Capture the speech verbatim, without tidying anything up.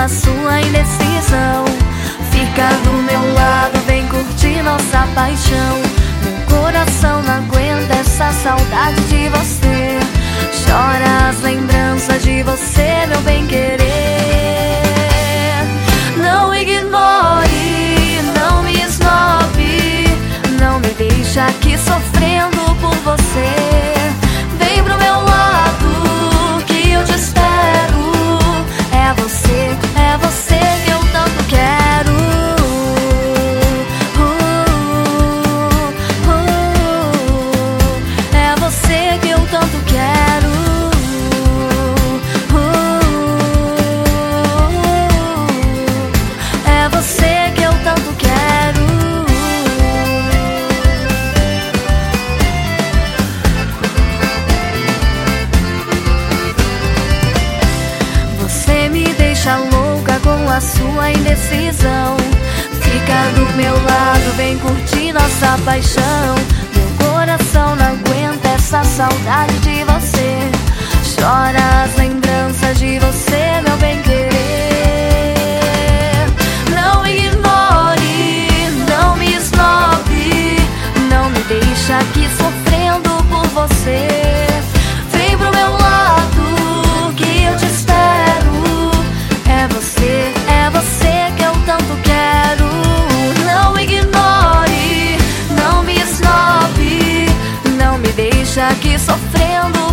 a sua indecisão. Fica do meu lado, vem curtir nossa paixão. Meu coração não aguenta essa saudade de você. Chora as lembranças de você, meu bem-querer. Não ignore, não me esnobe, não me deixe aqui sofrendo por você. Vem pro meu lado que eu te espero. É você, é você que eu tanto quero. uh, uh, uh, É você que eu tanto quero. É você que eu tanto quero. Você me deixa louca com a sua indecisão. Fica do meu lado, vem curtir nossa paixão. Meu coração não aguenta essa saudade de você. Chora as lembranças de você, meu bem-querer. Não ignore, não me esnobe, não me deixe aqui sofrendo por você. Vem pro meu lado que eu te espero. É você, é você que eu tanto quero. Não ignore, não me esnobe, não me deixe aqui sofrendo